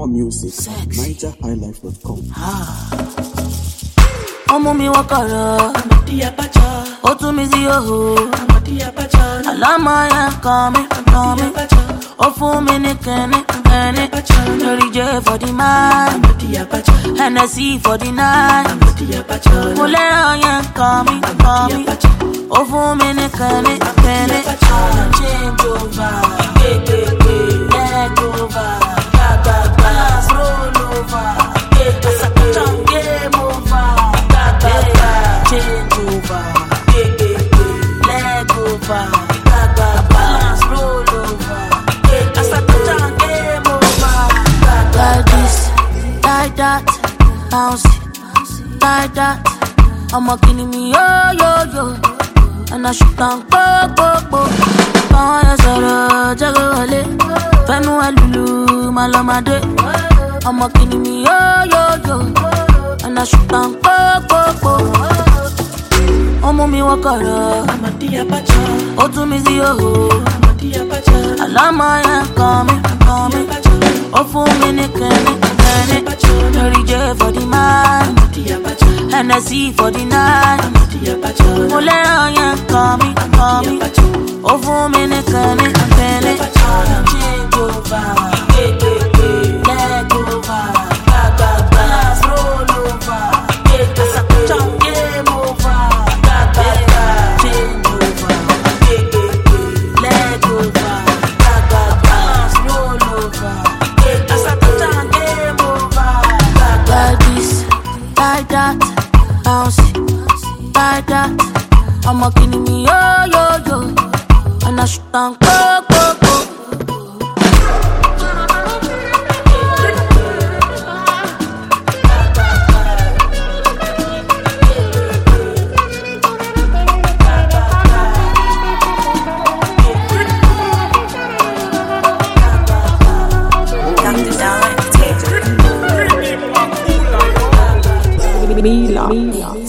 More music. NigerHighlife.com. Omo mi wakara, otu mi zi oho, alama ya kami, ofu mi ni kene, Jerry J for the man, Hennessy for the night, Mulera ya kami, ofu mi ni kene, change over, leg over, roll over, game over. Change over, leg over, balance roll over. I start to turn game over. Like this, like that, bounce, like that. I'm a killing me, yo, and I shoot down, go. Power zero, jago wale, fenu alulu, malamade. I'm a killing me, yo, and I shoot down, go. Omo mi wakara, otu mi zi oho, alama ya kami, ofu mi ni kene, Jerry J for the man, Hennessy for the night, Mulera ya kami, ofu mi ni kene, change over, leg over, balance roll over, game over. Change over, leg over, balance roll over. I start to turn game over. Like this, like that, bounce it, like that. I'm a killing me, yo, and I shoot down, go. Mila.